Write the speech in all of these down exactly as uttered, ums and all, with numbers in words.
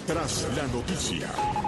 Tras la noticia,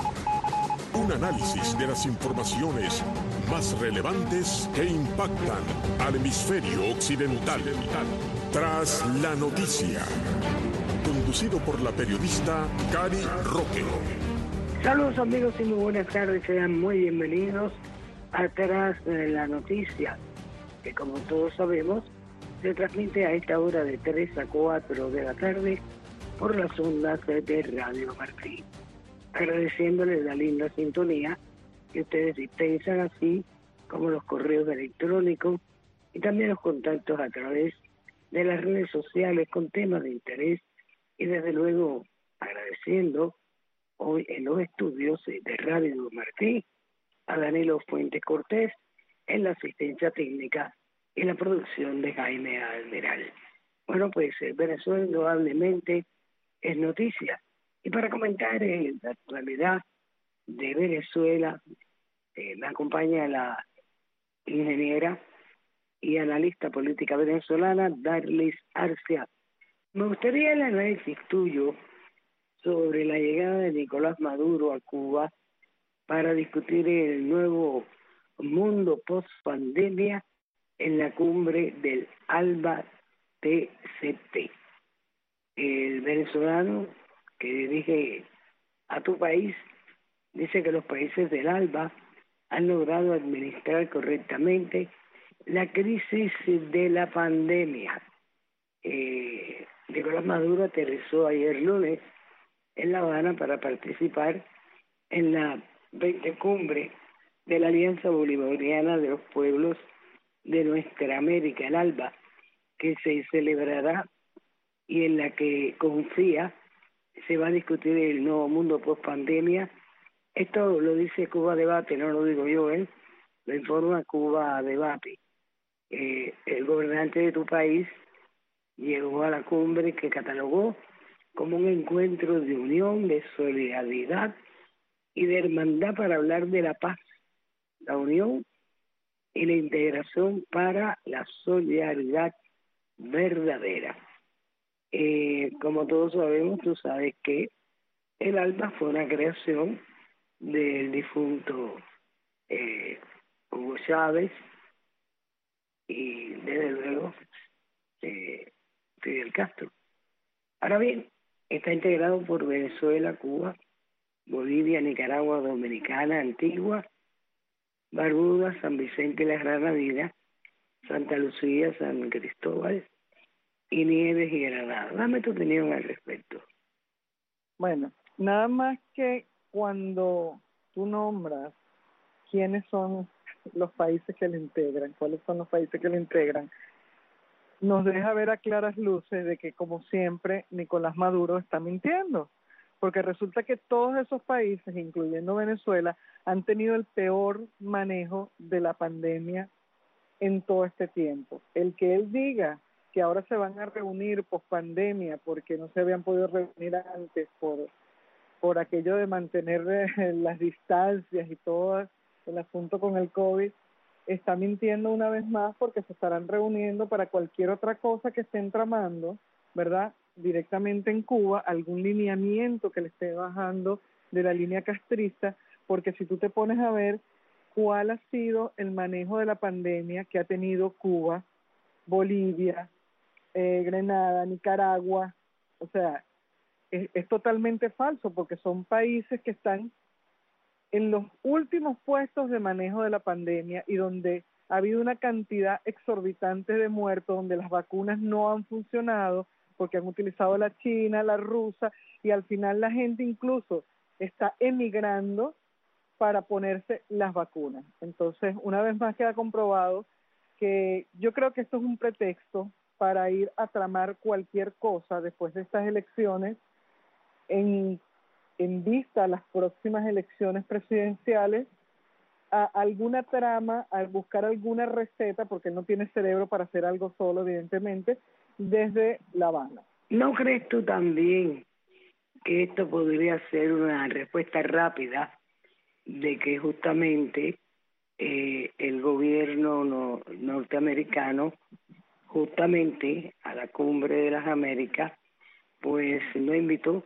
un análisis de las informaciones más relevantes que impactan al hemisferio occidental. Tras la noticia, conducido por la periodista Cari Roque. Saludos amigos y muy buenas tardes, sean muy bienvenidos a Tras la noticia, que como todos sabemos, se transmite a esta hora de tres a cuatro de la tarde por las ondas de Radio Martí. Agradeciéndoles la linda sintonía que ustedes dispensan, así como los correos electrónicos y también los contactos a través de las redes sociales con temas de interés, y desde luego agradeciendo hoy en los estudios de Radio Martí a Danilo Fuentes Cortés en la asistencia técnica y la producción de Jaime Almeral. Bueno, pues eh, Venezuela indudablemente es noticia. Y para comentar eh, la actualidad de Venezuela, eh, me acompaña la ingeniera y analista política venezolana Darlis Arcia. Me gustaría el análisis tuyo sobre la llegada de Nicolás Maduro a Cuba para discutir el nuevo mundo post-pandemia en la cumbre del ALBA T C T. El venezolano que dirige a tu país dice que los países del ALBA han logrado administrar correctamente la crisis de la pandemia. Eh, Nicolás Maduro aterrizó ayer lunes en La Habana para participar en la veinte cumbre de la Alianza Bolivariana de los Pueblos de Nuestra América, el ALBA, que se celebrará y en la que confía se va a discutir el nuevo mundo post pandemia. Esto lo dice Cuba Debate, no lo digo yo, ¿eh? Lo informa Cuba Debate. Eh, el gobernante de tu país llegó a la cumbre que catalogó como un encuentro de unión, de solidaridad y de hermandad para hablar de la paz, la unión y la integración para la solidaridad verdadera. Eh, como todos sabemos, tú sabes que el ALBA fue una creación del difunto eh, Hugo Chávez y desde luego eh, Fidel Castro. Ahora bien, está integrado por Venezuela, Cuba, Bolivia, Nicaragua, Dominicana, Antigua, Barbuda, San Vicente y las Granadinas, Santa Lucía, San Cristóbal y Nieves y Granada. Dame tu opinión al respecto. Bueno, nada más que cuando tú nombras quiénes son los países que lo integran, cuáles son los países que lo integran, nos deja ver a claras luces de que, como siempre, Nicolás Maduro está mintiendo, porque resulta que todos esos países, incluyendo Venezuela, han tenido el peor manejo de la pandemia en todo este tiempo. El que él diga que ahora se van a reunir post pandemia porque no se habían podido reunir antes por, por aquello de mantener eh, las distancias y todo el asunto con el COVID, está mintiendo una vez más, porque se estarán reuniendo para cualquier otra cosa que estén tramando, ¿verdad? Directamente en Cuba, algún lineamiento que le esté bajando de la línea castrista, porque si tú te pones a ver cuál ha sido el manejo de la pandemia que ha tenido Cuba, Bolivia, eh, Grenada, Nicaragua, o sea, es, es totalmente falso, porque son países que están en los últimos puestos de manejo de la pandemia y donde ha habido una cantidad exorbitante de muertos, donde las vacunas no han funcionado porque han utilizado la china, la rusa, y al final la gente incluso está emigrando para ponerse las vacunas. Entonces, una vez más queda comprobado que yo creo que esto es un pretexto para ir a tramar cualquier cosa después de estas elecciones en en vista a las próximas elecciones presidenciales, a alguna trama, a buscar alguna receta, porque él no tiene cerebro para hacer algo solo, evidentemente, desde La Habana. ¿No crees tú también que esto podría ser una respuesta rápida de que justamente eh, el gobierno no, norteamericano, justamente a la cumbre de las Américas, pues no invitó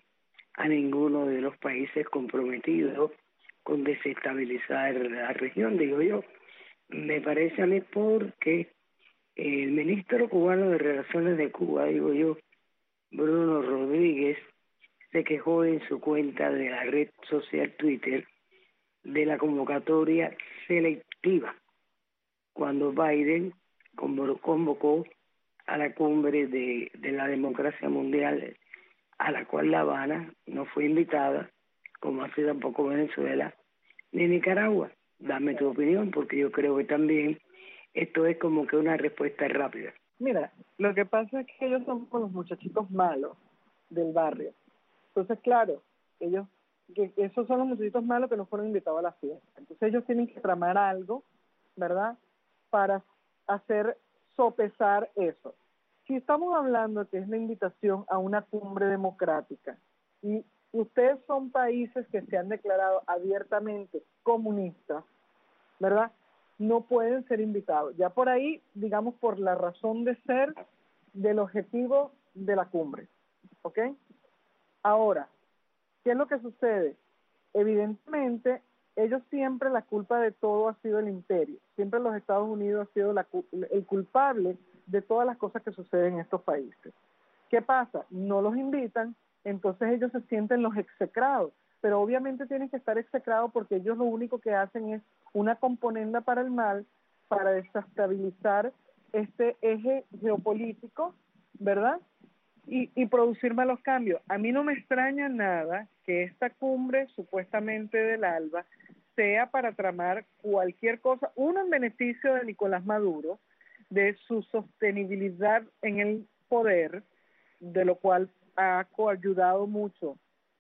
a ninguno de los países comprometidos con desestabilizar la región, digo yo. Me parece a mí porque el ministro cubano de Relaciones de Cuba, digo yo, Bruno Rodríguez, se quejó en su cuenta de la red social Twitter de la convocatoria selectiva cuando Biden convocó a la cumbre de, de la democracia mundial, a la cual La Habana no fue invitada, como así tampoco Venezuela ni Nicaragua. Dame tu opinión, porque yo creo que también esto es como que una respuesta rápida. Mira, lo que pasa es que ellos son con los muchachitos malos del barrio. Entonces, claro, ellos, que esos son los muchachitos malos que no fueron invitados a la fiesta. Entonces ellos tienen que tramar algo, ¿verdad?, para hacer sopesar eso. Si estamos hablando que es la invitación a una cumbre democrática y ustedes son países que se han declarado abiertamente comunistas, ¿verdad?, no pueden ser invitados. Ya por ahí, digamos, por la razón de ser del objetivo de la cumbre, ¿ok? Ahora, ¿qué es lo que sucede? Evidentemente, ellos siempre, la culpa de todo ha sido el imperio. Siempre los Estados Unidos ha sido la, el culpable de todas las cosas que suceden en estos países. ¿Qué pasa? No los invitan, entonces ellos se sienten los execrados, pero obviamente tienen que estar execrados porque ellos lo único que hacen es una componenda para el mal, para desestabilizar este eje geopolítico, ¿verdad?, y, y producir malos cambios. A mí no me extraña nada que esta cumbre supuestamente del ALBA sea para tramar cualquier cosa, uno en beneficio de Nicolás Maduro, de su sostenibilidad en el poder, de lo cual ha coayudado mucho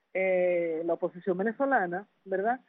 eh, la oposición venezolana, ¿verdad?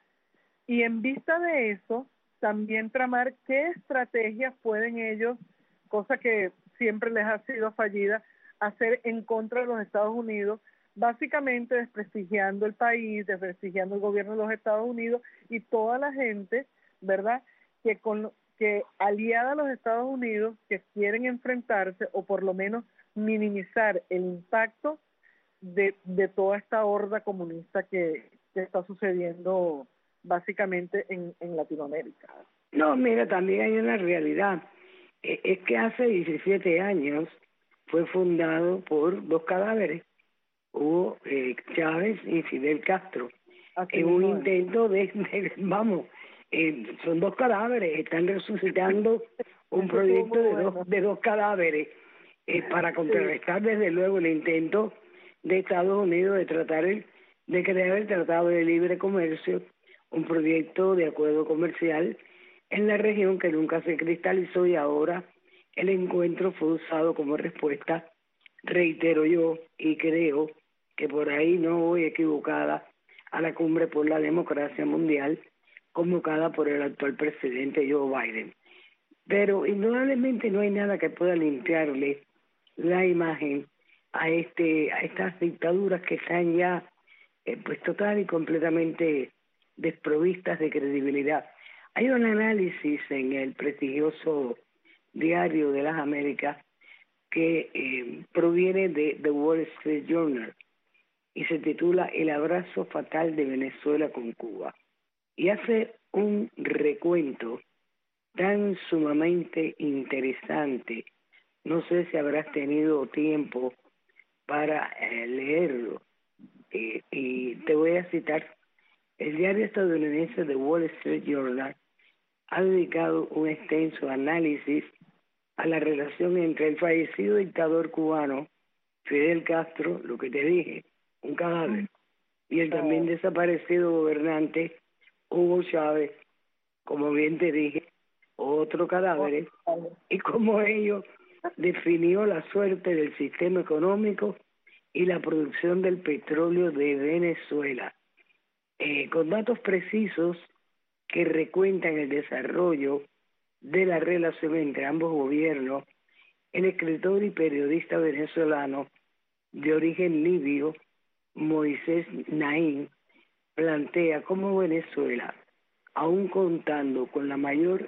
Y en vista de eso, también tramar qué estrategias pueden ellos, cosa que siempre les ha sido fallida, hacer en contra de los Estados Unidos, básicamente desprestigiando el país, desprestigiando el gobierno de los Estados Unidos y toda la gente, ¿verdad?, que con que aliada a los Estados Unidos, que quieren enfrentarse o por lo menos minimizar el impacto de, de toda esta horda comunista que, que está sucediendo básicamente en, en Latinoamérica. No, mira, también hay una realidad. Eh, es que hace diecisiete años fue fundado por dos cadáveres, Hugo eh, Chávez y Fidel Castro, Así en un mismo es. intento de, de vamos, eh, son dos cadáveres, están resucitando un Eso proyecto estuvo de muy bueno. dos, de dos cadáveres eh, para contrarrestar desde luego el intento de Estados Unidos de tratar el, de crear el Tratado de Libre Comercio, un proyecto de acuerdo comercial en la región que nunca se cristalizó y ahora el encuentro fue usado como respuesta, reitero yo, y creo que por ahí no voy equivocada, a la cumbre por la democracia mundial convocada por el actual presidente Joe Biden. Pero indudablemente no hay nada que pueda limpiarle la imagen a este a estas dictaduras que están ya eh, pues total y completamente desprovistas de credibilidad. Hay un análisis en el prestigioso Diario de las Américas que eh, proviene de The Wall Street Journal y se titula El abrazo fatal de Venezuela con Cuba, y hace un recuento tan sumamente interesante. No sé si habrás tenido tiempo para eh, leerlo, eh, y te voy a citar. El diario estadounidense The Wall Street Journal ha dedicado un extenso análisis a la relación entre el fallecido dictador cubano Fidel Castro, lo que te dije, un cadáver, y el también desaparecido gobernante Hugo Chávez, como bien te dije, otro cadáver, y cómo ello definió la suerte del sistema económico y la producción del petróleo de Venezuela, eh, con datos precisos que recuentan el desarrollo de la relación entre ambos gobiernos. El escritor y periodista venezolano de origen libio, Moisés Naín, plantea cómo Venezuela, aun contando con la mayor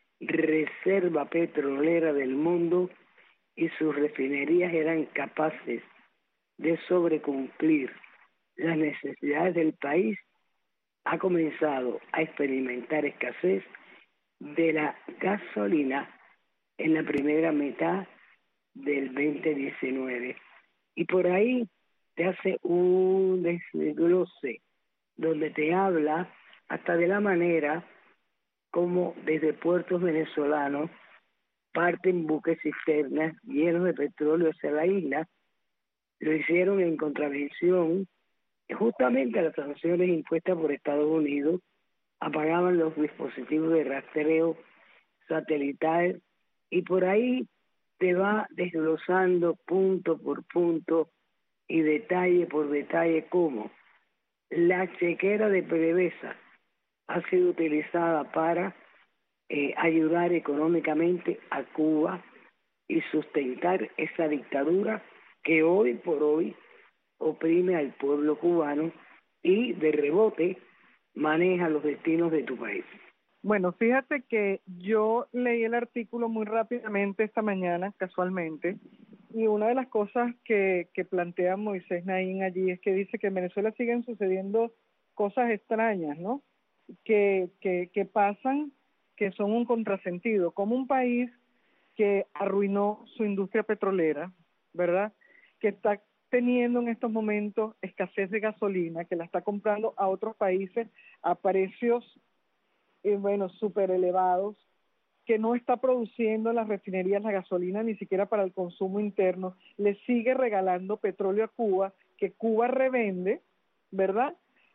reserva petrolera del mundo y sus refinerías, eran capaces de sobrecumplir las necesidades del país, ha comenzado a experimentar escasez de la gasolina en la primera mitad del veinte diecinueve. Y por ahí te hace un desglose donde te habla hasta de la manera como desde puertos venezolanos parten buques cisternas llenos de petróleo hacia la isla. Lo hicieron en contravención justamente a las sanciones impuestas por Estados Unidos. Apagaban los dispositivos de rastreo satelital y por ahí te va desglosando punto por punto y detalle por detalle cómo la chequera de PDVSA ha sido utilizada para eh, ayudar económicamente a Cuba y sustentar esa dictadura que hoy por hoy oprime al pueblo cubano y de rebote maneja los destinos de tu país. Bueno, fíjate que yo leí el artículo muy rápidamente esta mañana, casualmente, y una de las cosas que, que plantea Moisés Naín allí es que dice que en Venezuela siguen sucediendo cosas extrañas, ¿no? Que, que, que pasan, que son un contrasentido, como un país que arruinó su industria petrolera, ¿verdad?, que está teniendo en estos momentos escasez de gasolina, que la está comprando a otros países a precios, eh, bueno, súper elevados, que no está produciendo en las refinerías la gasolina ni siquiera para el consumo interno, le sigue regalando petróleo a Cuba, que Cuba revende, ¿verdad?,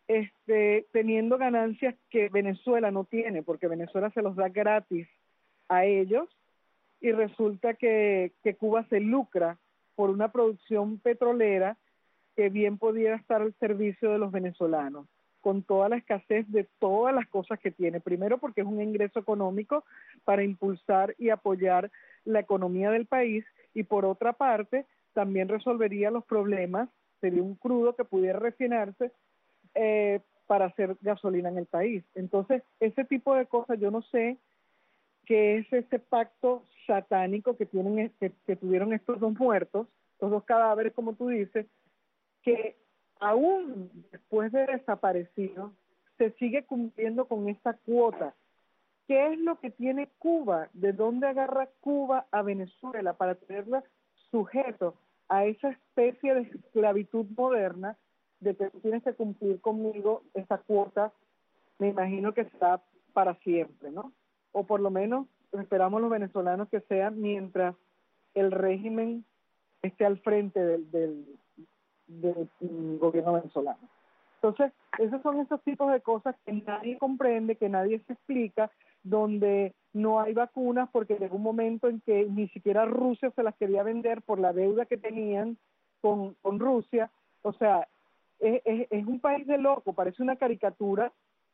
este, teniendo ganancias que Venezuela no tiene, porque Venezuela se los da gratis a ellos, y resulta que, que Cuba se lucra por una producción petrolera que bien pudiera estar al servicio de los venezolanos, con toda la escasez de todas las cosas que tiene. Primero porque es un ingreso económico para impulsar y apoyar la economía del país, y por otra parte también resolvería los problemas, sería un crudo que pudiera refinarse eh, para hacer gasolina en el país. Entonces, ese tipo de cosas yo no sé qué es ese pacto satánico que tienen que, que tuvieron estos dos muertos, estos dos cadáveres, como tú dices, que aún después de desaparecidos se sigue cumpliendo con esta cuota. ¿Qué es lo que tiene Cuba? ¿De dónde agarra Cuba a Venezuela para tenerla sujeto a esa especie de esclavitud moderna de que tú tienes que cumplir conmigo esa cuota? Me imagino que está para siempre, ¿no? O por lo menos esperamos los venezolanos que sea mientras el régimen esté al frente del, del, del gobierno venezolano. Entonces, esos son esos tipos de cosas que nadie comprende, que nadie se explica, donde no hay vacunas porque llegó un momento en que ni siquiera Rusia se las quería vender por la deuda que tenían con, con Rusia. O sea, es, es, es un país de loco, parece una caricatura,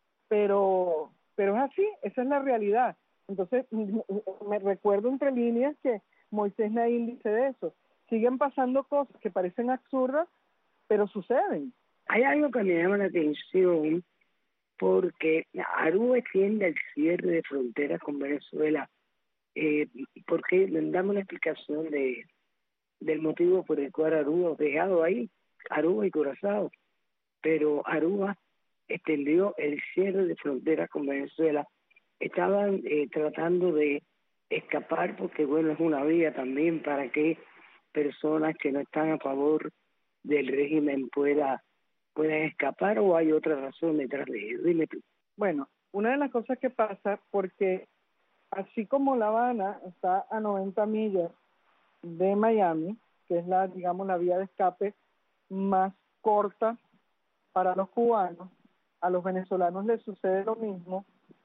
pero pero es así, esa es la realidad. Entonces, me recuerdo entre líneas que Moisés Naín dice de eso. Siguen pasando cosas que parecen absurdas, pero suceden. Hay algo que me llama la atención, porque Aruba extiende el cierre de fronteras con Venezuela. Eh, porque dame una explicación de del motivo por el cual Aruba dejado ahí, Aruba y Curazao, pero Aruba extendió el cierre de fronteras con Venezuela. Estaban eh, tratando de escapar porque, bueno, es una vía también para que personas que no están a favor del régimen pueda, puedan escapar, o hay otra razón detrás de ello. Dime tú. Bueno, una de las cosas que pasa, porque así como La Habana está a noventa millas de Miami, que es la, digamos, la vía de escape más corta para los cubanos, a los venezolanos les sucede lo mismo.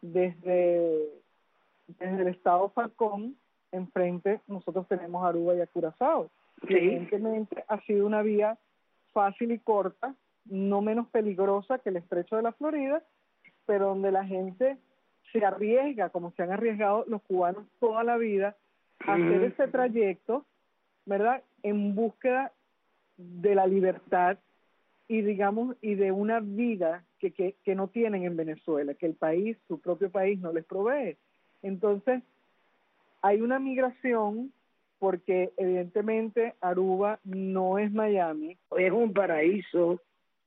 Desde, desde el estado Falcón, enfrente nosotros tenemos Aruba y a Curazao. Sí. Evidentemente ha sido una vía fácil y corta, no menos peligrosa que el estrecho de la Florida, pero donde la gente se arriesga, como se han arriesgado los cubanos toda la vida, a hacer Mm. ese trayecto, ¿verdad?, en búsqueda de la libertad y, digamos, y de una vida que, que, que no tienen en Venezuela, que el país, su propio país, no les provee. Entonces, hay una migración porque evidentemente Aruba no es Miami. Es un paraíso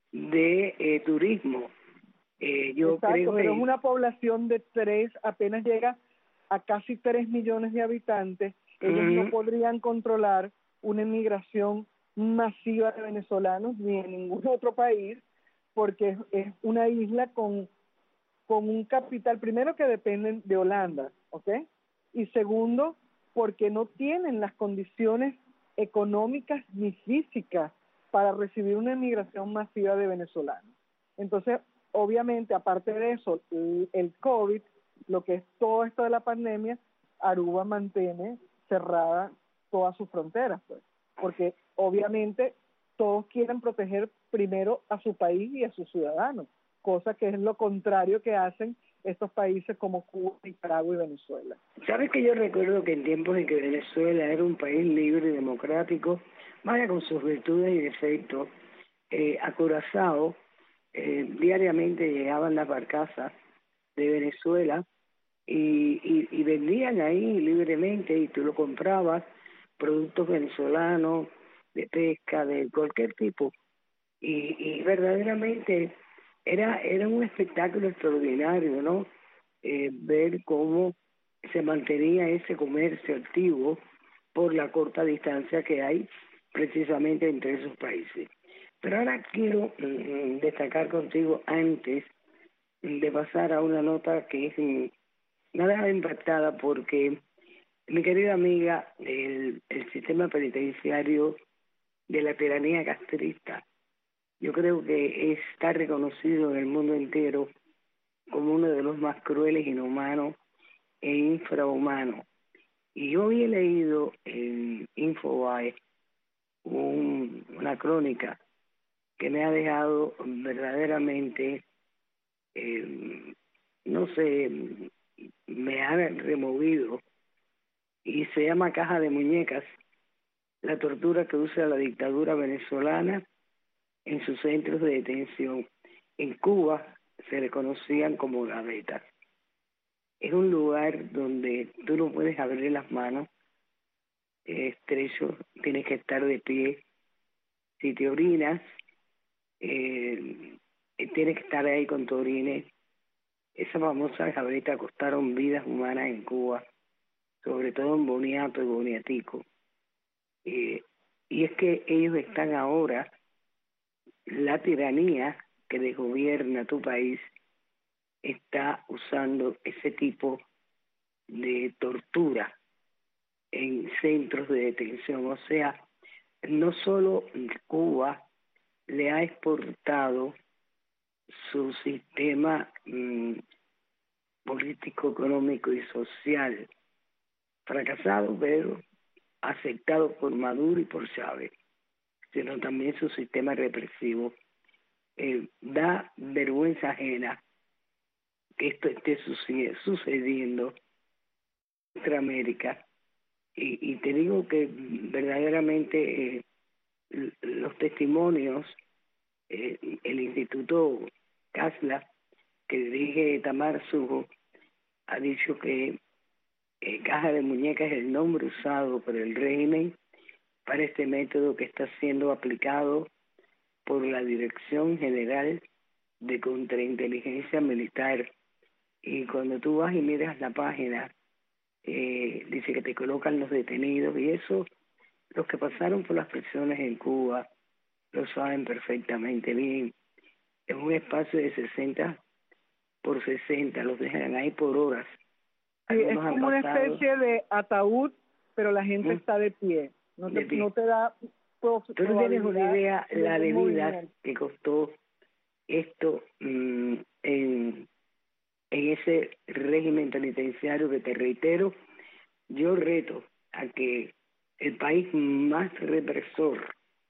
de eh, turismo. Eh, yo Exacto, creo pero que... es una población de tres, apenas llega a casi tres millones de habitantes. Ellos uh-huh. no podrían controlar una inmigración masiva de venezolanos ni en ningún otro país, porque es, es una isla con, con un capital, primero que dependen de Holanda, ¿ok? Y segundo, porque no tienen las condiciones económicas ni físicas para recibir una inmigración masiva de venezolanos. Entonces, obviamente, aparte de eso, el, el COVID, lo que es todo esto de la pandemia, Aruba mantiene cerrada todas sus fronteras, pues, porque obviamente todos quieren proteger primero a su país y a sus ciudadanos, cosa que es lo contrario que hacen estos países como Cuba, Nicaragua y Venezuela. ¿Sabes que yo recuerdo que en tiempos en que Venezuela era un país libre y democrático, vaya con sus virtudes y defectos, eh, a Curazao eh, diariamente llegaban las barcazas de Venezuela y, y, y vendían ahí libremente y tú lo comprabas, productos venezolanos, de pesca, de cualquier tipo, y, y verdaderamente era, era un espectáculo extraordinario, ¿no? Eh, ver cómo se mantenía ese comercio activo por la corta distancia que hay precisamente entre esos países. Pero ahora quiero mm, destacar contigo antes de pasar a una nota que es mm, nada impactada porque mi querida amiga, el, el sistema penitenciario de la tiranía castrista, yo creo que está reconocido en el mundo entero como uno de los más crueles, inhumanos e infrahumanos. Y yo había leído en Infobae un, una crónica que me ha dejado verdaderamente, eh, no sé, me ha removido, y se llama Caja de Muñecas, la tortura que usa la dictadura venezolana en sus centros de detención. En Cuba se le conocían como gavetas. Es un lugar donde tú no puedes abrir las manos, es estrecho, tienes que estar de pie. Si te orinas, eh, tienes que estar ahí con tu orines. Esa famosa gaveta costaron vidas humanas en Cuba, sobre todo en Boniato y Boniatico. Eh, y es que ellos están ahora, la tiranía que desgobierna tu país está usando ese tipo de tortura en centros de detención. O sea, no solo Cuba le ha exportado su sistema mmm, político, económico y social fracasado, pero aceptado por Maduro y por Chávez, sino también su sistema represivo. Eh, da vergüenza ajena que esto esté sucediendo en nuestra América. Y, y te digo que verdaderamente eh, los testimonios, eh, el Instituto CASLA, que dirige Tamar Sujo, ha dicho que eh, Caja de Muñecas es el nombre usado por el régimen para este método que está siendo aplicado por la Dirección General de Contrainteligencia Militar. Y cuando tú vas y miras la página, eh, dice que te colocan los detenidos, y eso, los que pasaron por las prisiones en Cuba lo saben perfectamente bien. Es un espacio de sesenta por sesenta, los dejan ahí por horas. Sí, es como una especie de ataúd, pero la gente ¿Mm? está de pie. No te, de pie. No te da... Tú no tienes una idea la de vidas que costó esto mmm, en, en ese régimen penitenciario que, te reitero, yo reto a que el país más represor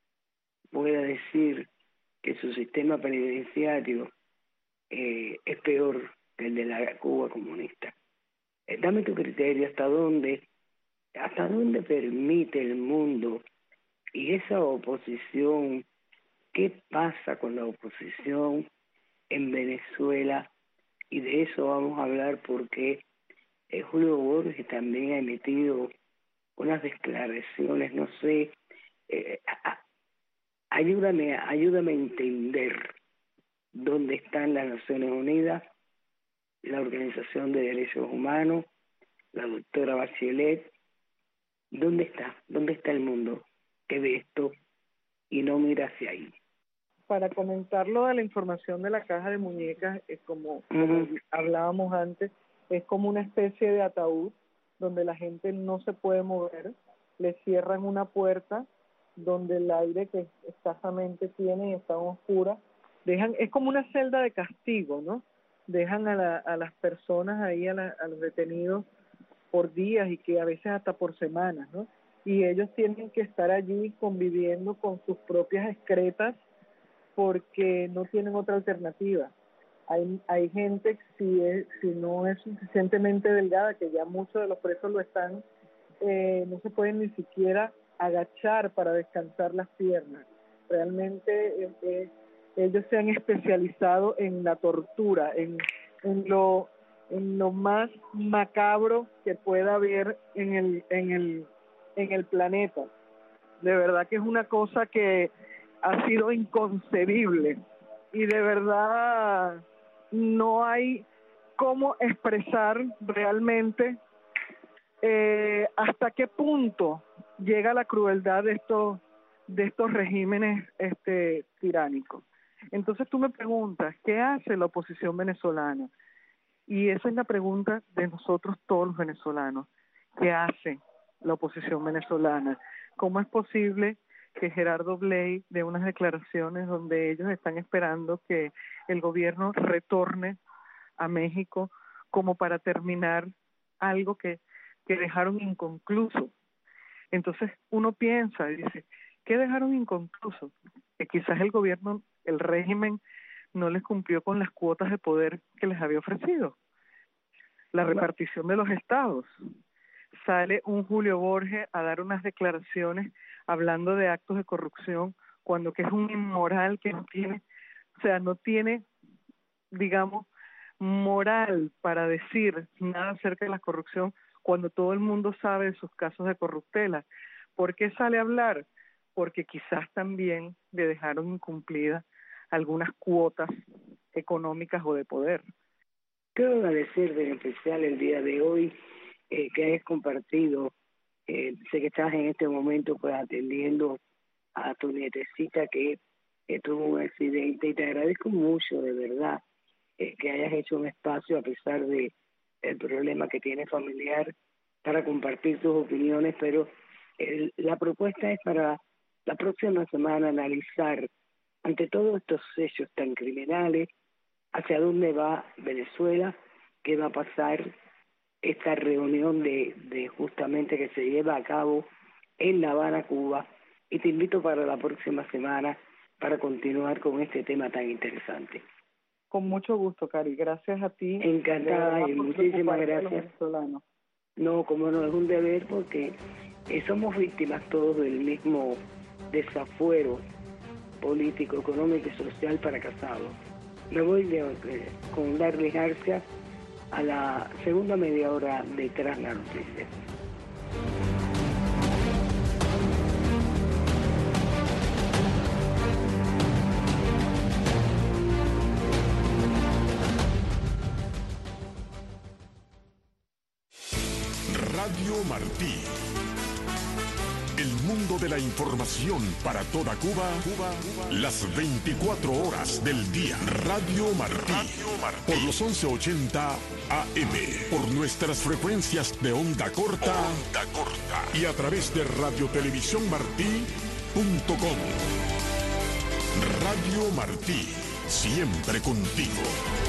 pueda decir que su sistema penitenciario eh, es peor que el de la Cuba comunista. Eh, dame tu criterio, hasta dónde, hasta dónde permite el mundo y esa oposición. ¿Qué pasa con la oposición en Venezuela? Y de eso vamos a hablar porque eh, Julio Borges también ha emitido unas declaraciones, no sé, eh, a, ayúdame, ayúdame a entender dónde están las Naciones Unidas, la Organización de Derechos Humanos, la doctora Bachelet. ¿Dónde está? ¿Dónde está el mundo que ve esto y no mira hacia ahí? Para comentar lo de la información de la caja de muñecas, es como, como Uh-huh. hablábamos antes, es como una especie de ataúd donde la gente no se puede mover, le cierran una puerta donde el aire que escasamente tiene está oscura, dejan, es como una celda de castigo, ¿no? Dejan a, la, a las personas ahí, a, la, a los detenidos por días y que a veces hasta por semanas, ¿no? Y ellos tienen que estar allí conviviendo con sus propias excretas porque no tienen otra alternativa. Hay hay gente, si es, si no es suficientemente delgada, que ya muchos de los presos lo están, eh, no se pueden ni siquiera agachar para descansar las piernas. Realmente eh, eh, ellos se han especializado en la tortura, en, en lo en lo más macabro que pueda haber en el en el en el planeta. De verdad que es una cosa que ha sido inconcebible y de verdad no hay cómo expresar realmente eh, hasta qué punto llega la crueldad de estos de estos regímenes este tiránicos. Entonces tú me preguntas, ¿qué hace la oposición venezolana? Y esa es la pregunta de nosotros todos los venezolanos. ¿Qué hace la oposición venezolana? ¿Cómo es posible que Gerardo Blay dé unas declaraciones donde ellos están esperando que el gobierno retorne a México como para terminar algo que, que dejaron inconcluso? Entonces uno piensa y dice, ¿qué dejaron inconcluso? Que quizás el gobierno, el régimen, no les cumplió con las cuotas de poder que les había ofrecido. La repartición de los estados. Sale un Julio Borges a dar unas declaraciones hablando de actos de corrupción, cuando que es un inmoral que no tiene, o sea, no tiene, digamos, moral para decir nada acerca de la corrupción, cuando todo el mundo sabe de sus casos de corruptela. ¿Por qué sale a hablar? Porque quizás también le dejaron incumplidas algunas cuotas económicas o de poder. Quiero agradecer en especial el día de hoy eh, que hayas compartido. Eh, sé que estás en este momento pues atendiendo a tu nietecita que, que tuvo un accidente y te agradezco mucho de verdad eh, que hayas hecho un espacio a pesar de el problema que tiene familiar para compartir tus opiniones, pero el, la propuesta es para la próxima semana analizar ante todos estos hechos tan criminales hacia dónde va Venezuela, qué va a pasar esta reunión de, de justamente que se lleva a cabo en La Habana, Cuba, y te invito para la próxima semana para continuar con este tema tan interesante. Con mucho gusto, Cari. Gracias a ti. Encantada y muchísimas gracias. No, como no, es un deber porque eh, somos víctimas todos del mismo desafuero político, económico y social para casados. Me voy de, de, con Darly García a la segunda media hora de Tras la Noticia. Radio Martí. El mundo de la información para toda Cuba, Cuba, Cuba, las veinticuatro horas del día. Radio Martí. Radio Martí. Por los once ochenta A M. Por nuestras frecuencias de onda corta. Onda corta. Y a través de radio televisión martí punto com. Radio Martí. Siempre contigo.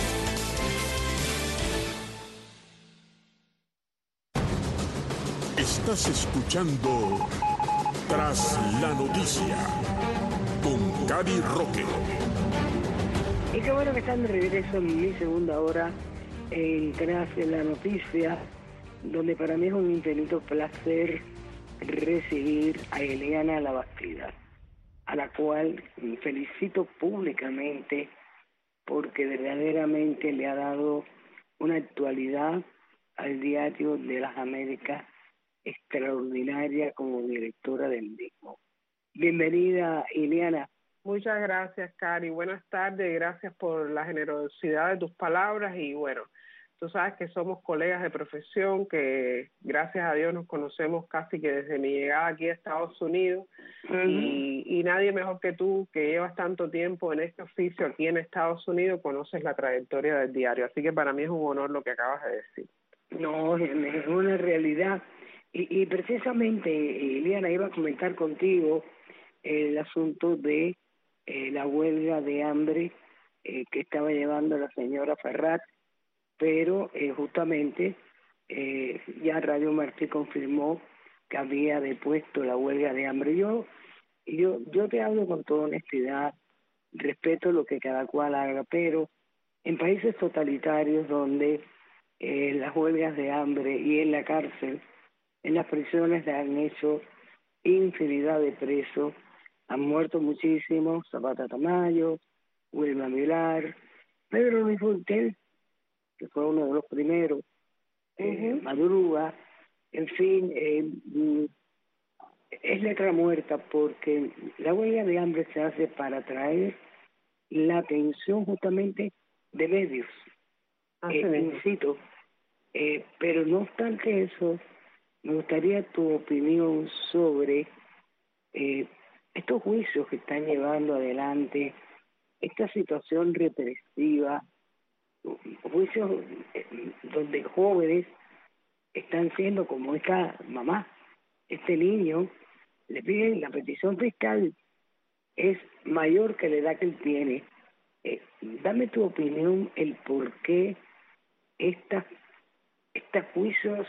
Estás escuchando Tras la Noticia con Cari Roque. Y qué bueno que están de regreso en mi segunda hora en Tras la Noticia, donde para mí es un infinito placer recibir a Eliana Labastida, a la cual felicito públicamente porque verdaderamente le ha dado una actualidad al Diario de las Américas extraordinaria como directora del mismo. Bienvenida, Ileana. Muchas gracias, Cari. Buenas tardes. Gracias por la generosidad de tus palabras. Y bueno, tú sabes que somos colegas de profesión, que gracias a Dios nos conocemos casi que desde mi llegada aquí a Estados Unidos. Uh-huh. y, y nadie mejor que tú, que llevas tanto tiempo en este oficio aquí en Estados Unidos, conoces la trayectoria del diario. Así que para mí es un honor lo que acabas de decir. No, es una realidad. Y, y precisamente, Ileana, iba a comentar contigo el asunto de eh, la huelga de hambre eh, que estaba llevando la señora Ferrat, pero eh, justamente eh, ya Radio Martí confirmó que había depuesto la huelga de hambre. Yo, yo, yo te hablo con toda honestidad, respeto lo que cada cual haga, pero en países totalitarios donde eh, las huelgas de hambre y en la cárcel, en las prisiones le han hecho infinidad de presos, han muerto muchísimos, Zapata Tamayo, Wilma Vilar, Pedro Luis Fontel, que fue uno de los primeros, eh, uh-huh. Madruga, en fin, eh, es letra muerta porque la huelga de hambre se hace para atraer la atención justamente de medios, eh, incito, eh, pero no obstante eso, me gustaría tu opinión sobre eh, estos juicios que están llevando adelante, esta situación represiva, juicios donde jóvenes están siendo como esta mamá, este niño, le piden la petición fiscal, es mayor que la edad que él tiene. Eh, dame tu opinión, el por qué estas estos juicios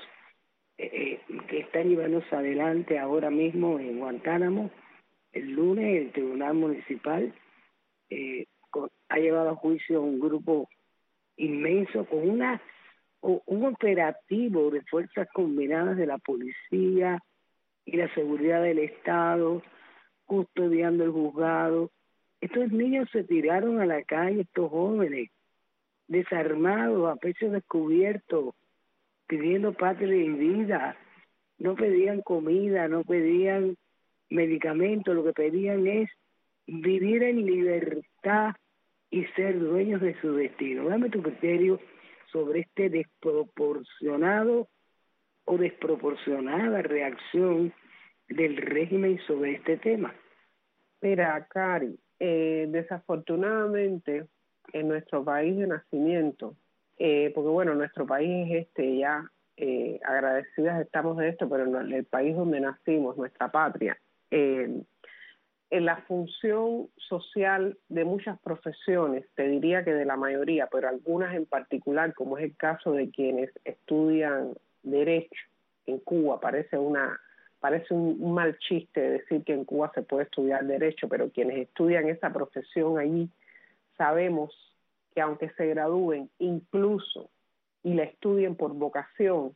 eh, que están llevándose adelante ahora mismo en Guantánamo. El lunes el Tribunal Municipal eh, con, ha llevado a juicio un grupo inmenso con una o, un operativo de fuerzas combinadas de la policía y la seguridad del Estado, custodiando el juzgado. Estos niños se tiraron a la calle, estos jóvenes, desarmados, a pecho descubierto, pidiendo patria y vida. No pedían comida, no pedían medicamentos, lo que pedían es vivir en libertad y ser dueños de su destino. Dame tu criterio sobre este desproporcionado o desproporcionada reacción del régimen sobre este tema. Mira, Cari, eh, desafortunadamente en nuestro país de nacimiento, eh, porque bueno, nuestro país es este ya, eh, agradecidas estamos de esto, pero en el país donde nacimos, nuestra patria, eh, en la función social de muchas profesiones, te diría que de la mayoría, pero algunas en particular, como es el caso de quienes estudian Derecho en Cuba, parece una parece un, un mal chiste decir que en Cuba se puede estudiar Derecho, pero quienes estudian esa profesión allí, sabemos que aunque se gradúen incluso y la estudien por vocación,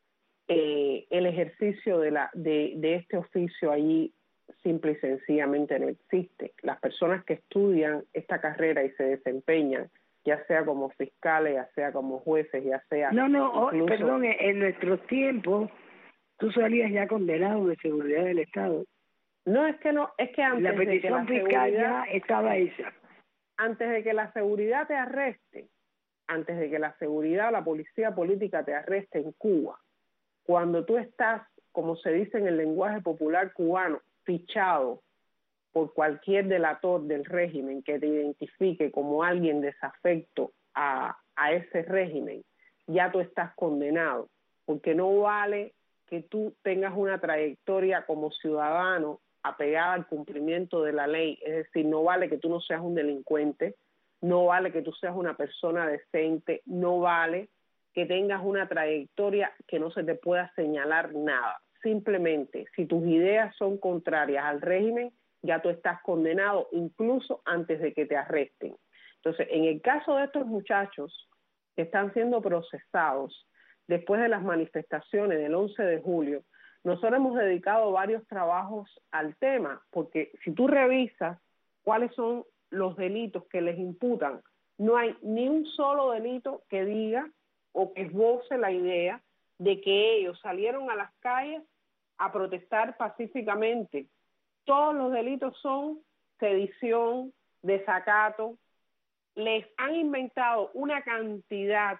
eh, el ejercicio de, la, de, de este oficio allí simple y sencillamente no existe. Las personas que estudian esta carrera y se desempeñan, ya sea como fiscales, ya sea como jueces, ya sea... No, no, incluso... oh, perdón, en nuestros tiempos tú salías ya condenado de seguridad del Estado. No, es que no, es que antes la petición de que la fiscal seguridad, ya estaba hecha. Antes de que la seguridad te arreste, antes de que la seguridad o la policía política te arreste en Cuba, cuando tú estás, como se dice en el lenguaje popular cubano, fichado por cualquier delator del régimen que te identifique como alguien desafecto a, a ese régimen, ya tú estás condenado, porque no vale que tú tengas una trayectoria como ciudadano apegada al cumplimiento de la ley, es decir, no vale que tú no seas un delincuente, no vale que tú seas una persona decente, no vale que tengas una trayectoria que no se te pueda señalar nada. Simplemente, si tus ideas son contrarias al régimen, ya tú estás condenado incluso antes de que te arresten. Entonces, en el caso de estos muchachos que están siendo procesados después de las manifestaciones del once de julio, nosotros hemos dedicado varios trabajos al tema, porque si tú revisas cuáles son los delitos que les imputan, no hay ni un solo delito que diga o que esboce la idea de que ellos salieron a las calles a protestar pacíficamente todos los delitos son sedición, desacato. Les han inventado una cantidad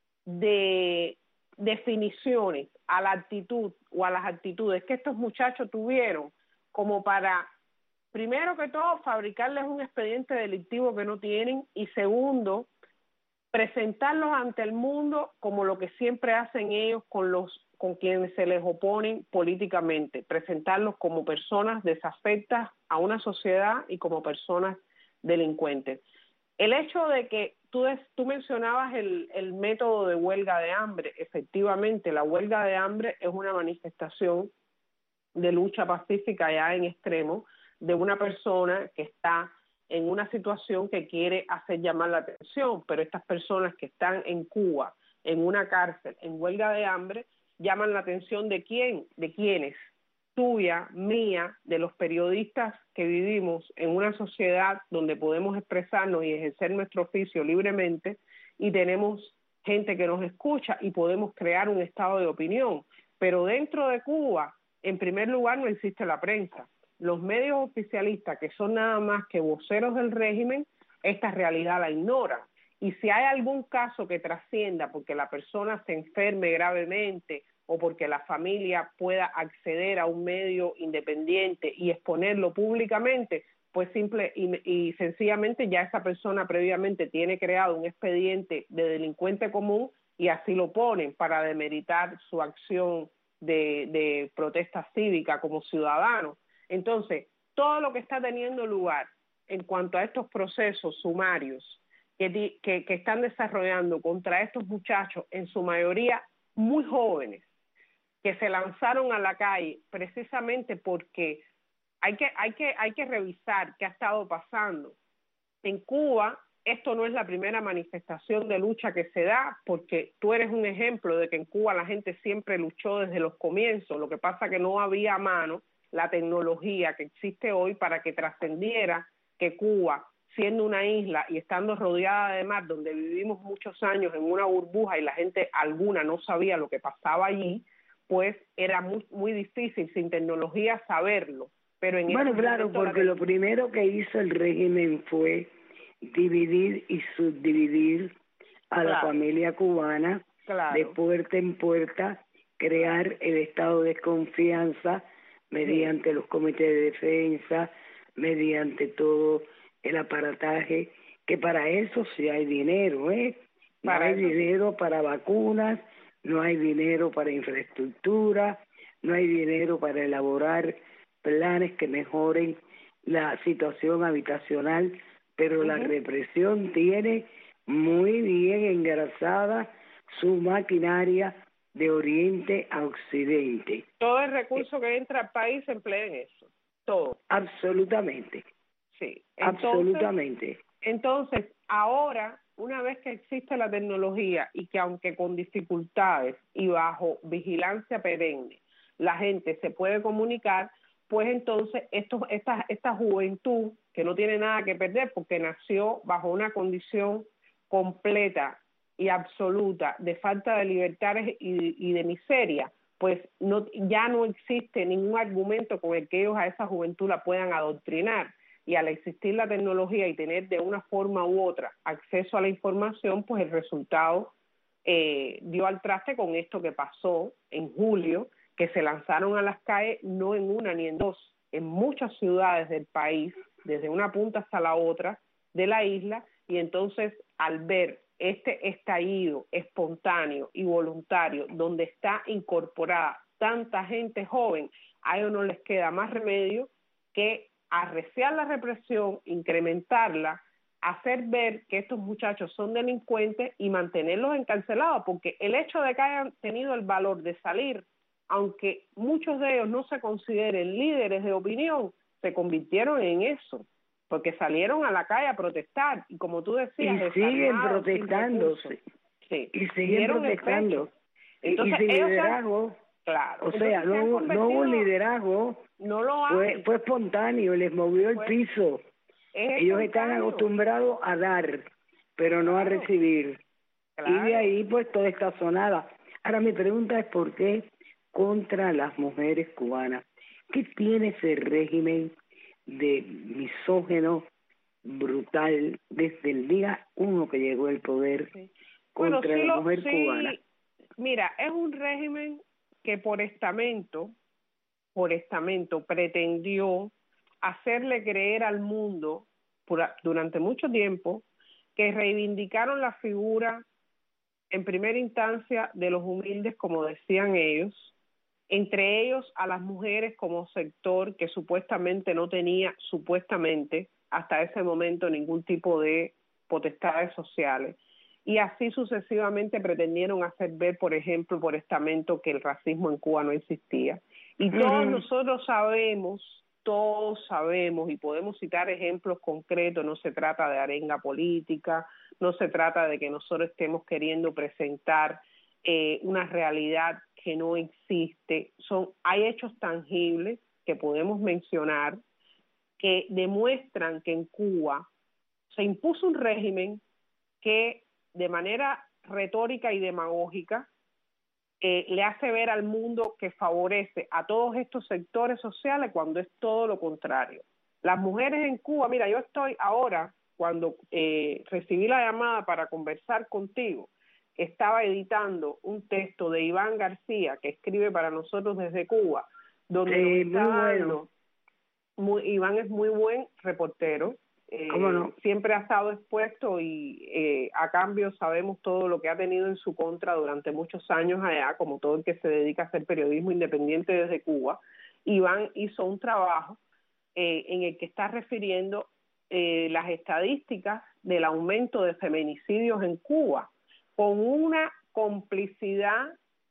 de definiciones a la actitud o a las actitudes que estos muchachos tuvieron como para, primero que todo, fabricarles un expediente delictivo que no tienen, y segundo, presentarlos ante el mundo como lo que siempre hacen ellos con los con quienes se les oponen políticamente, presentarlos como personas desafectas a una sociedad y como personas delincuentes. El hecho de que tú, tú mencionabas el, el método de huelga de hambre, efectivamente la huelga de hambre es una manifestación de lucha pacífica ya en extremo de una persona que está en una situación que quiere hacer llamar la atención, pero estas personas que están en Cuba, en una cárcel, en huelga de hambre, llaman la atención de quién, de quiénes, tuya, mía, de los periodistas que vivimos en una sociedad donde podemos expresarnos y ejercer nuestro oficio libremente, y tenemos gente que nos escucha y podemos crear un estado de opinión. Pero dentro de Cuba, en primer lugar, no existe la prensa. Los medios oficialistas, que son nada más que voceros del régimen, esta realidad la ignoran. Y si hay algún caso que trascienda porque la persona se enferme gravemente o porque la familia pueda acceder a un medio independiente y exponerlo públicamente, pues simple y, y sencillamente ya esa persona previamente tiene creado un expediente de delincuente común y así lo ponen para demeritar su acción de, de protesta cívica como ciudadano. Entonces, todo lo que está teniendo lugar en cuanto a estos procesos sumarios que, que, que están desarrollando contra estos muchachos, en su mayoría muy jóvenes, que se lanzaron a la calle precisamente porque hay que, hay que, hay que revisar qué ha estado pasando. En Cuba, esto no es la primera manifestación de lucha que se da, porque tú eres un ejemplo de que en Cuba la gente siempre luchó desde los comienzos. Lo que pasa que no había a mano la tecnología que existe hoy para que trascendiera que Cuba, siendo una isla y estando rodeada de mar, donde vivimos muchos años en una burbuja y la gente alguna no sabía lo que pasaba allí, pues era muy, muy difícil sin tecnología saberlo. Pero en bueno, claro, porque lo primero que hizo el régimen fue dividir y subdividir a claro. la familia cubana, claro. de puerta en puerta, crear el estado de desconfianza mediante sí. los comités de defensa, mediante todo el aparataje, que para eso sí hay dinero, ¿eh? No para hay eso. dinero para vacunas, no hay dinero para infraestructura, no hay dinero para elaborar planes que mejoren la situación habitacional, pero uh-huh. la represión tiene muy bien engrasada su maquinaria de oriente a occidente. Todo el recurso que entra al país se emplea en eso, todo. Absolutamente. Sí, entonces, absolutamente. Entonces, ahora, una vez que existe la tecnología y que aunque con dificultades y bajo vigilancia perenne, la gente se puede comunicar, pues entonces estos, esta, esta juventud que no tiene nada que perder porque nació bajo una condición completa y absoluta de falta de libertades y, y de miseria, pues no, ya no existe ningún argumento con el que ellos a esa juventud la puedan adoctrinar. Y al existir la tecnología y tener de una forma u otra acceso a la información, pues el resultado eh, dio al traste con esto que pasó en julio, que se lanzaron a las calles no en una ni en dos, en muchas ciudades del país, desde una punta hasta la otra de la isla, y entonces al ver este estallido espontáneo y voluntario donde está incorporada tanta gente joven, a ellos no les queda más remedio que arreciar la represión, incrementarla, hacer ver que estos muchachos son delincuentes y mantenerlos encarcelados, porque el hecho de que hayan tenido el valor de salir, aunque muchos de ellos no se consideren líderes de opinión, se convirtieron en eso, porque salieron a la calle a protestar, y como tú decías, y siguen protestando, sí, y siguen protestando, entonces y sin ellos liderazgo, han, claro, o sea, no, no hubo liderazgo, no lo hay. Fue, fue espontáneo, les movió el fue, piso. Ellos están acostumbrados a dar, pero no claro, a recibir. Claro. Y de ahí pues toda esta sonada. Ahora mi pregunta es ¿por qué contra las mujeres cubanas? ¿Qué tiene ese régimen de misógeno brutal desde el día uno que llegó el poder sí. contra bueno, sí la lo, mujer sí, cubana? Mira, es un régimen que por estamento, por estamento pretendió hacerle creer al mundo por, durante mucho tiempo que reivindicaron la figura en primera instancia de los humildes, como decían ellos, entre ellos a las mujeres como sector que supuestamente no tenía, supuestamente, hasta ese momento ningún tipo de potestades sociales. Y así sucesivamente pretendieron hacer ver, por ejemplo, por estamento, que el racismo en Cuba no existía. Y todos nosotros sabemos, todos sabemos, y podemos citar ejemplos concretos, no se trata de arenga política, no se trata de que nosotros estemos queriendo presentar eh, una realidad que no existe. Son, hay hechos tangibles que podemos mencionar que demuestran que en Cuba se impuso un régimen que de manera retórica y demagógica eh, le hace ver al mundo que favorece a todos estos sectores sociales cuando es todo lo contrario. Las mujeres en Cuba, mira, yo estoy ahora, cuando eh, recibí la llamada para conversar contigo, estaba editando un texto de Iván García, que escribe para nosotros desde Cuba, donde Sí, nos está muy bueno. dando, muy, Iván es muy buen reportero, eh, ¿Cómo no? siempre ha estado expuesto y eh, a cambio sabemos todo lo que ha tenido en su contra durante muchos años allá, como todo el que se dedica a hacer periodismo independiente desde Cuba. Iván hizo un trabajo eh, en el que está refiriendo eh, las estadísticas del aumento de feminicidios en Cuba, con una complicidad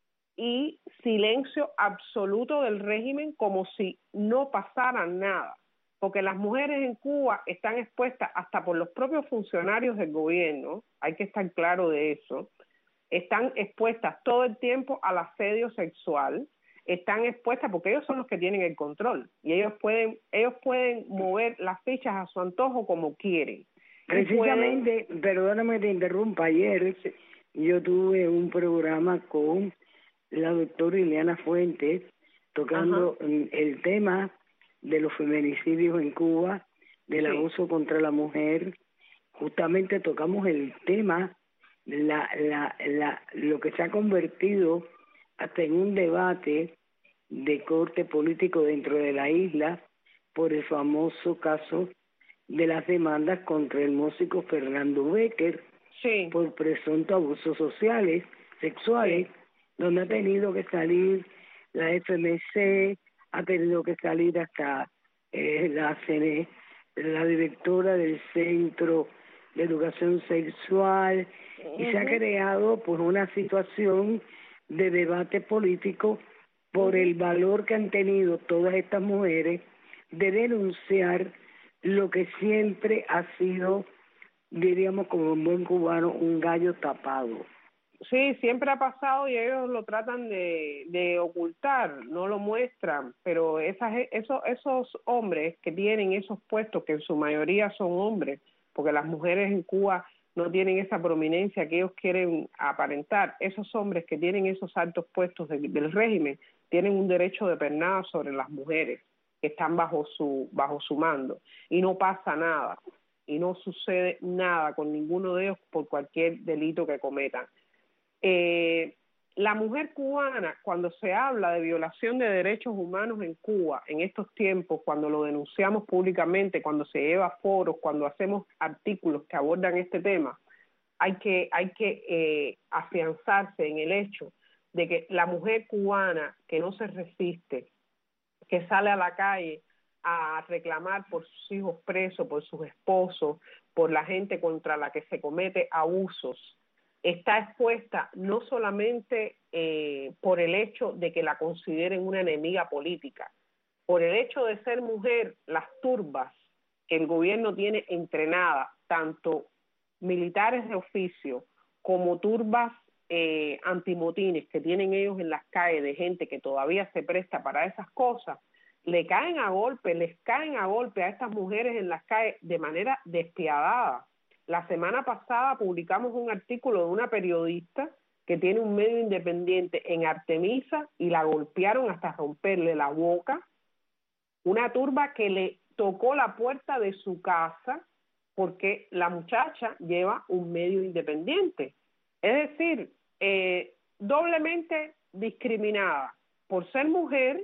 y silencio absoluto del régimen, como si no pasara nada, porque las mujeres en Cuba están expuestas hasta por los propios funcionarios del gobierno, hay que estar claro de eso, están expuestas todo el tiempo al asedio sexual, están expuestas porque ellos son los que tienen el control y ellos pueden ellos pueden mover las fichas a su antojo como quieren. Precisamente, pueden... perdóname que te interrumpa, ayer yo tuve un programa con la doctora Ileana Fuentes tocando Ajá. el tema de los feminicidios en Cuba, del sí. abuso contra la mujer. Justamente tocamos el tema, la, la, la, lo que se ha convertido hasta en un debate de corte político dentro de la isla por el famoso caso de las demandas contra el músico Fernando Becker sí. por presuntos abusos sociales, sexuales, sí. donde ha tenido que salir la F M C, ha tenido que salir hasta eh, la C N E, la directora del Centro de Educación Sexual, uh-huh. y se ha creado pues una situación de debate político por uh-huh. el valor que han tenido todas estas mujeres de denunciar lo que siempre ha sido, diríamos como un buen cubano, un gallo tapado. Sí, siempre ha pasado y ellos lo tratan de, de ocultar, no lo muestran, pero esas, esos, esos hombres que tienen esos puestos, que en su mayoría son hombres, porque las mujeres en Cuba no tienen esa prominencia que ellos quieren aparentar, esos hombres que tienen esos altos puestos de, del régimen tienen un derecho de pernada sobre las mujeres que están bajo su, bajo su mando y no pasa nada y no sucede nada con ninguno de ellos por cualquier delito que cometan. Eh, la mujer cubana, cuando se habla de violación de derechos humanos en Cuba, en estos tiempos, cuando lo denunciamos públicamente, cuando se lleva a foros, cuando hacemos artículos que abordan este tema, hay que, hay que eh, afianzarse en el hecho de que la mujer cubana que no se resiste, que sale a la calle a reclamar por sus hijos presos, por sus esposos, por la gente contra la que se comete abusos, está expuesta no solamente eh, por el hecho de que la consideren una enemiga política, por el hecho de ser mujer, las turbas que el gobierno tiene entrenadas, tanto militares de oficio como turbas eh, antimotines que tienen ellos en las calles de gente que todavía se presta para esas cosas, le caen a golpe, les caen a golpe a estas mujeres en las calles de manera despiadada. La semana pasada publicamos un artículo de una periodista que tiene un medio independiente en Artemisa y la golpearon hasta romperle la boca una turba que le tocó la puerta de su casa porque la muchacha lleva un medio independiente. Es decir, eh, doblemente discriminada por ser mujer,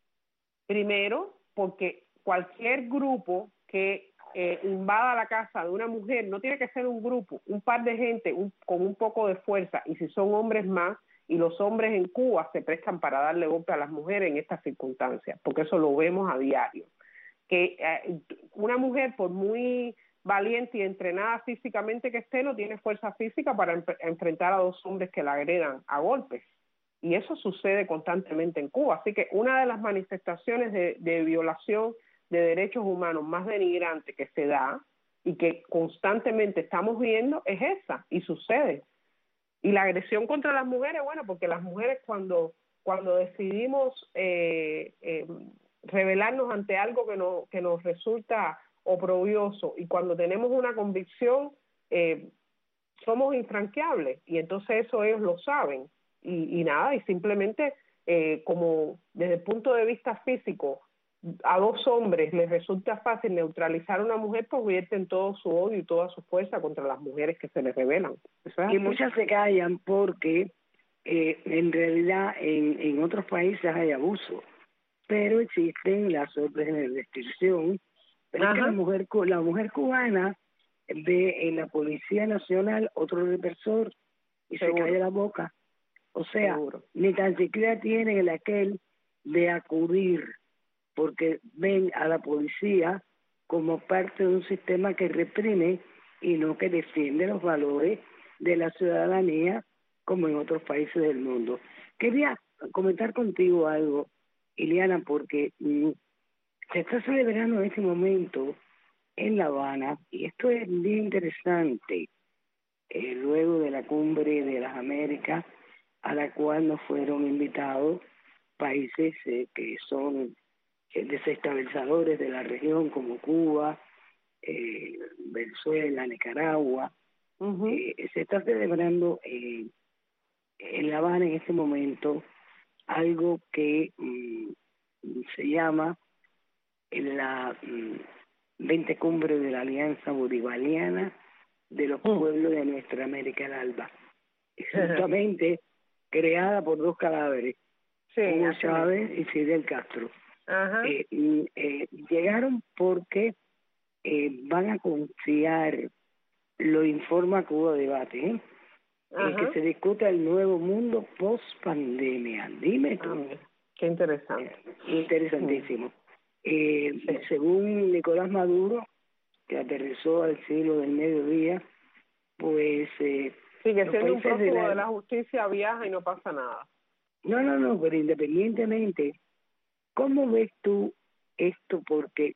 primero, porque cualquier grupo que eh, invada la casa de una mujer, no tiene que ser un grupo, un par de gente un, con un poco de fuerza, y si son hombres más, y los hombres en Cuba se prestan para darle golpe a las mujeres en estas circunstancias, porque eso lo vemos a diario. Que eh, una mujer, por muy valiente y entrenada físicamente que esté, no tiene fuerza física para en- enfrentar a dos hombres que la agredan a golpes. Y eso sucede constantemente en Cuba. Así que una de las manifestaciones de, de violación de derechos humanos más denigrantes que se da y que constantemente estamos viendo es esa, y sucede. Y la agresión contra las mujeres, bueno, porque las mujeres cuando, cuando decidimos eh, eh, rebelarnos ante algo que, no, que nos resulta oprobioso, y cuando tenemos una convicción, eh, somos infranqueables, y entonces eso ellos lo saben. Y, y nada, y simplemente eh, como desde el punto de vista físico a dos hombres les resulta fácil neutralizar a una mujer, pues vierten todo su odio y toda su fuerza contra las mujeres que se les rebelan. ¿Eso es Y así? muchas se callan porque eh, en realidad en, en otros países hay abuso, pero existen las órdenes de restricción. Pero es que la mujer, cu- la mujer cubana ve en la Policía Nacional otro represor y Seguro. se calla la boca. O sea, Seguro. ni tan siquiera tienen el aquel de acudir, porque ven a la policía como parte de un sistema que reprime y no que defiende los valores de la ciudadanía como en otros países del mundo. Quería comentar contigo algo, Iliana, porque mm, se está celebrando en este momento en La Habana, y esto es bien interesante, eh, luego de la cumbre de las Américas, a la cual nos fueron invitados países eh, que son eh, desestabilizadores de la región, como Cuba, eh, Venezuela, Nicaragua. Uh-huh. Eh, se está celebrando eh, en La Habana en este momento algo que mm, se llama la mm, veinte cumbre de la Alianza Bolivariana de los Uh. Pueblos de Nuestra América del Alba, justamente creada por dos cadáveres, Sí, Hugo así Chávez y Fidel Castro. Ajá. Eh, y, eh, llegaron porque eh, van a confiar, lo informa Cuba Debate, ¿eh? En que Ajá. se discuta el nuevo mundo post pandemia. Dime tú. Ah, mira, qué interesante. Interesantísimo. Mm. Eh, Sí. Según Nicolás Maduro, que aterrizó al siglo del mediodía, pues eh, Sí, que los siendo un países de prófugo la... de la justicia viaja y no pasa nada. No, no, no, pero independientemente, ¿cómo ves tú esto? Porque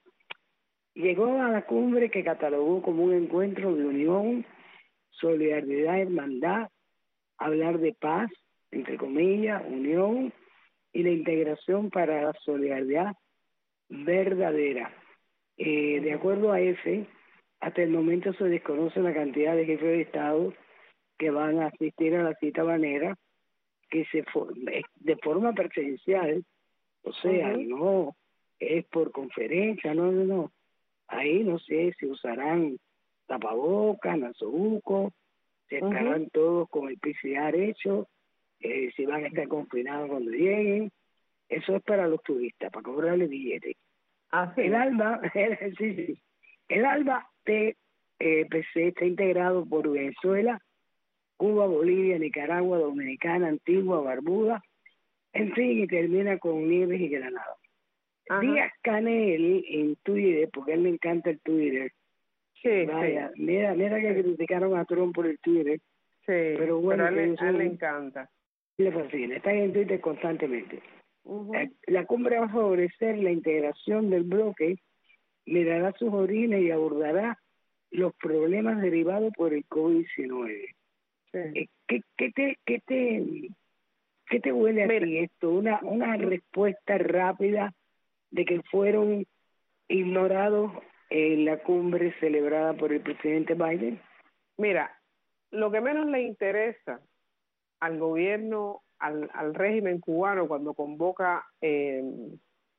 llegó a la cumbre que catalogó como un encuentro de unión, solidaridad, hermandad, hablar de paz, entre comillas, unión y la integración para la solidaridad verdadera. Eh, de acuerdo a ese, hasta el momento se desconoce la cantidad de jefes de Estado que van a asistir a la cita banera, que se for de forma presencial, o sea, Uh-huh. no es por conferencia, no, no, no. Ahí no sé si usarán tapabocas, nasobucos, si estarán Uh-huh. todos con el P C R hecho, eh, si van a estar confinados cuando lleguen. Eso es para los turistas, para cobrarle billetes. Ah, sí. El ALBA, sí, sí. El ALBA T P C está integrado por Venezuela, Cuba, Bolivia, Nicaragua, Dominicana, Antigua, Barbuda, en fin, y termina con Nieves y Granada. Ajá. Díaz Canel en Twitter, porque a él le encanta el Twitter. Sí, Vaya, sí. mira, mira que criticaron a Trump por el Twitter, Sí, pero bueno, pero a él, ellos a él le son- encanta. le fascina, están en Twitter constantemente. Uh-huh. Eh, La cumbre va a favorecer la integración del bloque, mirará sus orígenes y abordará los problemas derivados por el COVID diecinueve. Sí. Eh, ¿Qué, qué, te, qué, te, ¿Qué te huele a Mira. ti esto? Una, una respuesta rápida de que fueron ignorados en la cumbre celebrada por el presidente Biden. Mira, lo que menos le interesa al gobierno, al, al régimen cubano cuando convoca eh,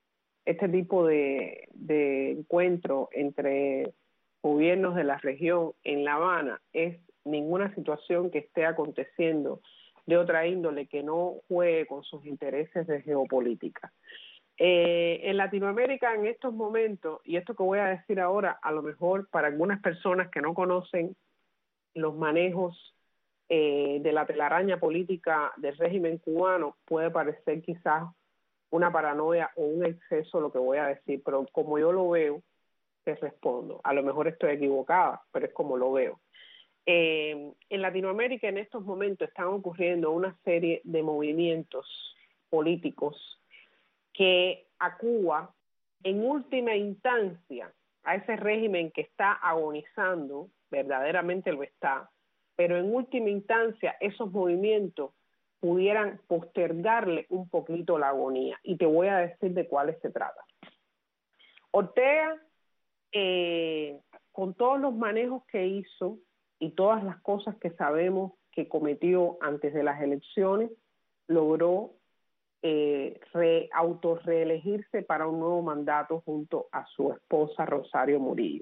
este tipo de, de encuentro entre gobiernos de la región en La Habana es ninguna situación que esté aconteciendo de otra índole que no juegue con sus intereses de geopolítica. Eh, en Latinoamérica en estos momentos, y esto que voy a decir ahora, a lo mejor para algunas personas que no conocen los manejos eh, de la telaraña política del régimen cubano, puede parecer quizás una paranoia o un exceso lo que voy a decir, pero como yo lo veo, te respondo. A lo mejor estoy equivocada, pero es como lo veo. Eh, en Latinoamérica en estos momentos están ocurriendo una serie de movimientos políticos que a Cuba, en última instancia, a ese régimen que está agonizando, verdaderamente lo está, pero en última instancia esos movimientos pudieran postergarle un poquito la agonía. Y te voy a decir de cuáles se trata. Ortega, eh, con todos los manejos que hizo y todas las cosas que sabemos que cometió antes de las elecciones, logró eh, re, autorreelegirse para un nuevo mandato junto a su esposa Rosario Murillo.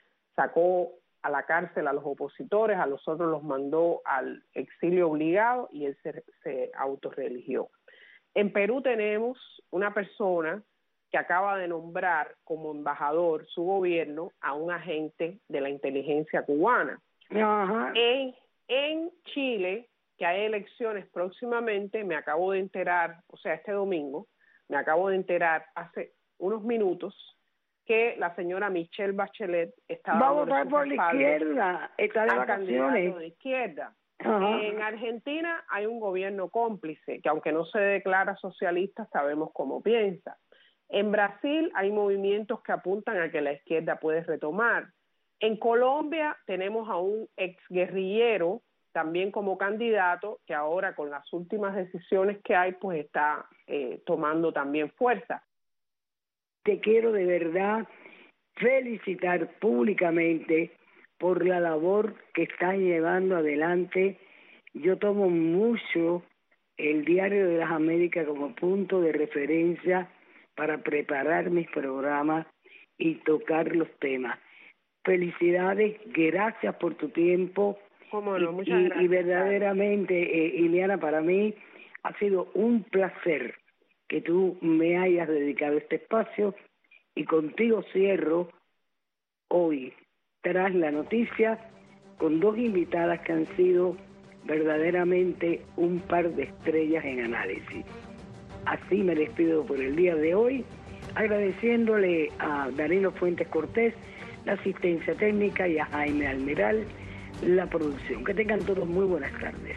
Sacó a la cárcel a los opositores, a los otros los mandó al exilio obligado y él se, se autorreeligió. En Perú tenemos una persona que acaba de nombrar como embajador su gobierno a un agente de la inteligencia cubana. Ajá. En, en Chile, que hay elecciones próximamente, me acabo de enterar, o sea, este domingo, me acabo de enterar hace unos minutos que la señora Michelle Bachelet estaba... Va a votar por la izquierda, está de vacaciones. De izquierda. Ajá. En Argentina hay un gobierno cómplice, que aunque no se declara socialista, sabemos cómo piensa. En Brasil hay movimientos que apuntan a que la izquierda puede retomar. En Colombia tenemos a un exguerrillero también como candidato que ahora con las últimas decisiones que hay pues está eh, tomando también fuerza. Te quiero de verdad felicitar públicamente por la labor que estás llevando adelante. Yo tomo mucho el Diario de las Américas como punto de referencia para preparar mis programas y tocar los temas. Felicidades, gracias por tu tiempo. Cómo no, y, muchas y, gracias. Y verdaderamente, eh, Ileana, para mí ha sido un placer que tú me hayas dedicado este espacio y contigo cierro hoy, tras la noticia, con dos invitadas que han sido verdaderamente un par de estrellas en análisis. Así me despido por el día de hoy, agradeciéndole a Danilo Fuentes Cortés la asistencia técnica y a Jaime Almiral la producción. Que tengan todos muy buenas tardes.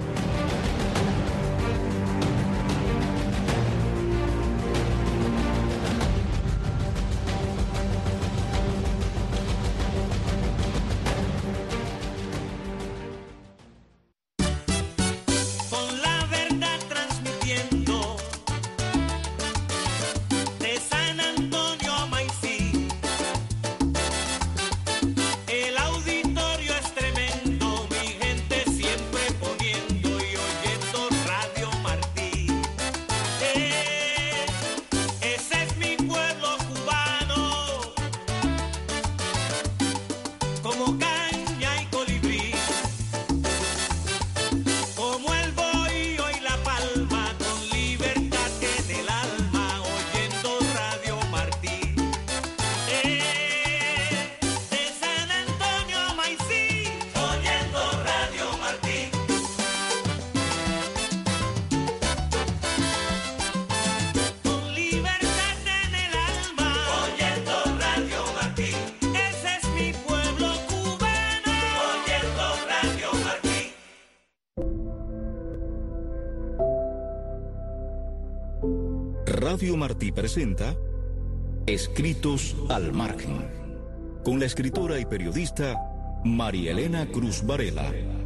Radio Martí presenta Escritos al Margen, con la escritora y periodista María Elena Cruz Varela.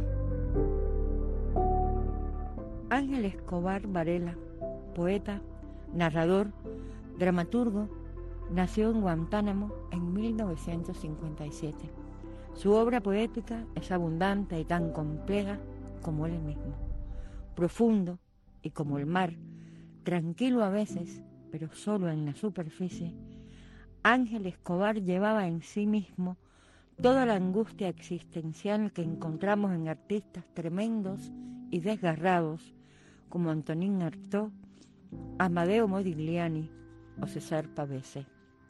Ángel Escobar Varela, poeta, narrador, dramaturgo, nació en Guantánamo en mil novecientos cincuenta y siete. Su obra poética es abundante y tan compleja como él mismo, profundo y como el mar, tranquilo a veces, pero solo en la superficie, Ángel Escobar llevaba en sí mismo toda la angustia existencial que encontramos en artistas tremendos y desgarrados como Antonín Artaud, Amadeo Modigliani o César Pavese.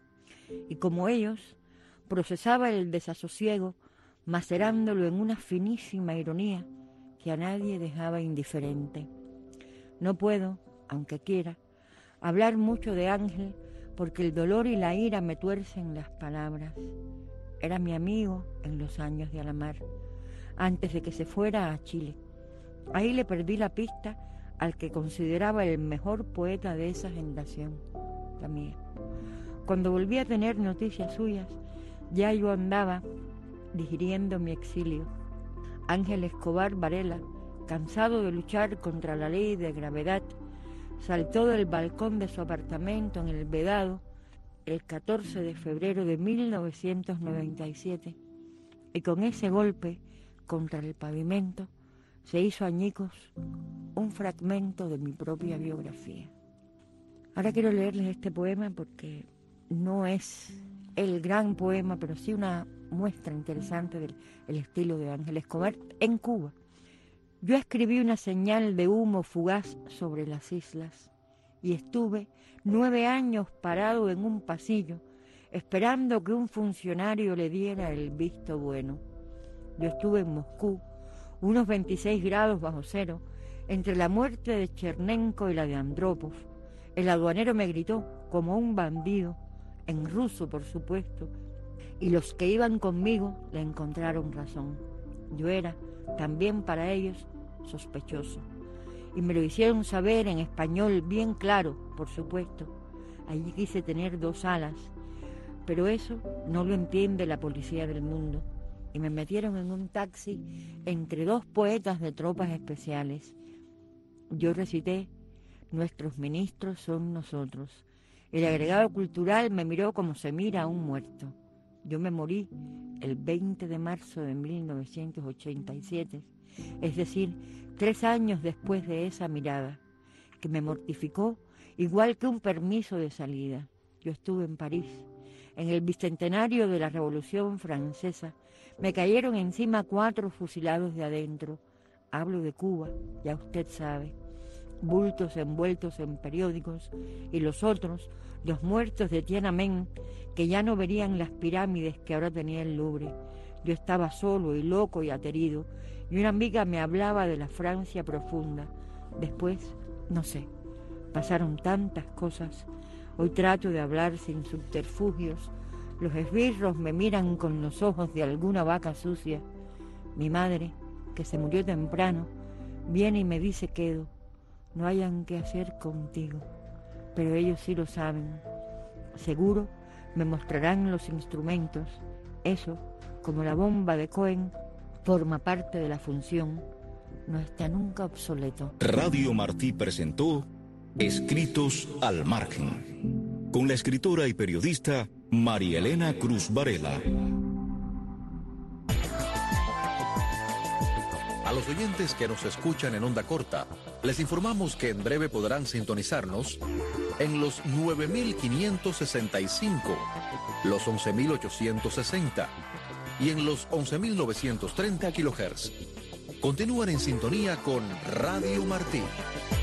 Y como ellos, procesaba el desasosiego, macerándolo en una finísima ironía que a nadie dejaba indiferente. No puedo, aunque quiera, hablar mucho de Ángel porque el dolor y la ira me tuercen las palabras. Era mi amigo en los años de Alamar, antes de que se fuera a Chile. Ahí le perdí la pista al que consideraba el mejor poeta de esa generación, la mía. Cuando volví a tener noticias suyas, ya yo andaba digiriendo mi exilio. Ángel Escobar Varela, cansado de luchar contra la ley de gravedad, saltó del balcón de su apartamento en el Vedado el catorce de febrero de mil novecientos noventa y siete y con ese golpe contra el pavimento se hizo añicos un fragmento de mi propia biografía. Ahora quiero leerles este poema porque no es el gran poema, pero sí una muestra interesante del el estilo de Ángel Escobar en Cuba. Yo escribí una señal de humo fugaz sobre las islas y estuve nueve años parado en un pasillo esperando que un funcionario le diera el visto bueno. Yo estuve en Moscú, unos veintiséis grados bajo cero, entre la muerte de Chernenko y la de Andropov. El aduanero me gritó como un bandido, en ruso por supuesto, y los que iban conmigo le encontraron razón. Yo era, también para ellos, sospechoso. Y me lo hicieron saber en español bien claro, por supuesto. Allí quise tener dos alas, pero eso no lo entiende la policía del mundo. Y me metieron en un taxi entre dos poetas de tropas especiales. Yo recité, nuestros ministros son nosotros. El agregado cultural me miró como se mira a un muerto. Yo me morí el veinte de marzo de mil novecientos ochenta y siete, es decir, tres años después de esa mirada, que me mortificó igual que un permiso de salida. Yo estuve en París, en el bicentenario de la Revolución Francesa. Me cayeron encima cuatro fusilados de adentro. Hablo de Cuba, ya usted sabe. Bultos envueltos en periódicos, y los otros, los muertos de Tiananmen, que ya no verían las pirámides que ahora tenía el Louvre. Yo estaba solo y loco y aterido, y una amiga me hablaba de la Francia profunda. Después, no sé, pasaron tantas cosas. Hoy trato de hablar sin subterfugios. Los esbirros me miran con los ojos de alguna vaca sucia. Mi madre, que se murió temprano, viene y me dice quedo. No hayan qué hacer contigo, pero ellos sí lo saben. Seguro me mostrarán los instrumentos. Eso, como la bomba de Cohen, forma parte de la función. No está nunca obsoleto. Radio Martí presentó Escritos al Margen, con la escritora y periodista María Elena Cruz Varela. A los oyentes que nos escuchan en onda corta, les informamos que en breve podrán sintonizarnos en los nueve mil quinientos sesenta y cinco, los once mil ochocientos sesenta y en los once mil novecientos treinta kilohertz. Continúan en sintonía con Radio Martí.